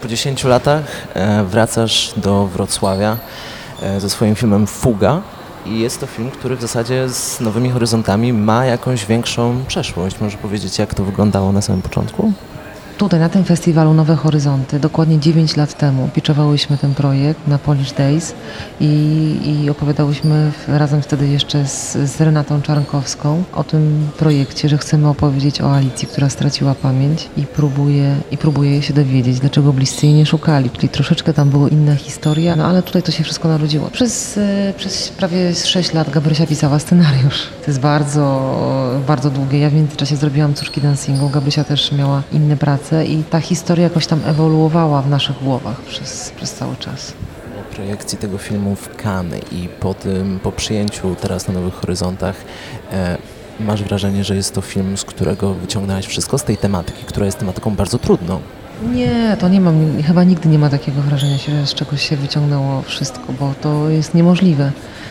Po 10 latach wracasz do Wrocławia ze swoim filmem Fuga i jest to film, który w zasadzie z Nowymi Horyzontami ma jakąś większą przeszłość. Może powiedzieć, jak to wyglądało na samym początku? Tutaj na tym festiwalu Nowe Horyzonty dokładnie 9 lat temu pitchowałyśmy ten projekt na Polish Days i opowiadałyśmy razem wtedy jeszcze z Renatą Czarnkowską o tym projekcie, że chcemy opowiedzieć o Alicji, która straciła pamięć i próbuje się dowiedzieć, dlaczego bliscy jej nie szukali. Czyli troszeczkę tam była inna historia, no ale tutaj to się wszystko narodziło. Przez prawie 6 lat Gabrysia pisała scenariusz. To jest bardzo, bardzo długie. Ja w międzyczasie zrobiłam Córki dancingu. Gabrysia też miała inne prace. I ta historia jakoś tam ewoluowała w naszych głowach przez cały czas. Po projekcji tego filmu w Cannes i po przyjęciu teraz na Nowych Horyzontach masz wrażenie, że jest to film, z którego wyciągnęłaś wszystko z tej tematyki, która jest tematyką bardzo trudną? Nie, to nie mam, chyba nigdy nie ma takiego wrażenia, że z czegoś się wyciągnęło wszystko, bo to jest niemożliwe,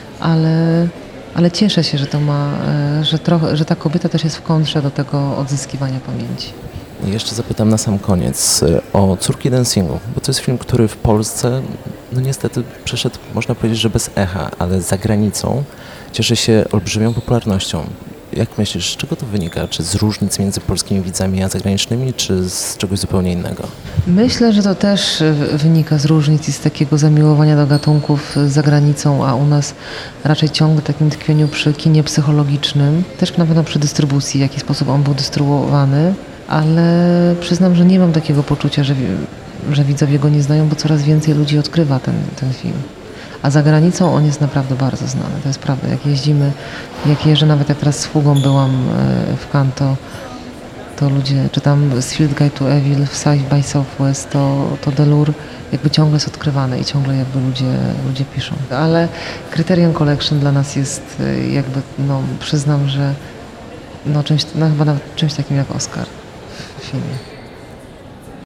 ale cieszę się, że to ma, że ta kobieta też jest w kontrze do tego odzyskiwania pamięci. Jeszcze zapytam na sam koniec o Córki dancingu, bo to jest film, który w Polsce, no niestety przeszedł, można powiedzieć, że bez echa, ale za granicą cieszy się olbrzymią popularnością. Jak myślisz, z czego to wynika? Czy z różnic między polskimi widzami a zagranicznymi, czy z czegoś zupełnie innego? Myślę, że to też wynika z różnic i z takiego zamiłowania do gatunków za granicą, a u nas raczej ciągle takim tkwieniu przy kinie psychologicznym, też na pewno przy dystrybucji, w jaki sposób on był dystrybuowany. Ale przyznam, że nie mam takiego poczucia, że widzowie go nie znają, bo coraz więcej ludzi odkrywa ten film. A za granicą on jest naprawdę bardzo znany, to jest prawda. Jak jeżdżę, nawet jak teraz z Fugą byłam w Cannes, to ludzie, czy tam z Field Guide to Evil, w South by Southwest, to Delur jakby ciągle jest odkrywany i ciągle jakby ludzie piszą. Ale Criterion Collection dla nas jest jakby, przyznam, że chyba nawet czymś takim jak Oscar w filmie.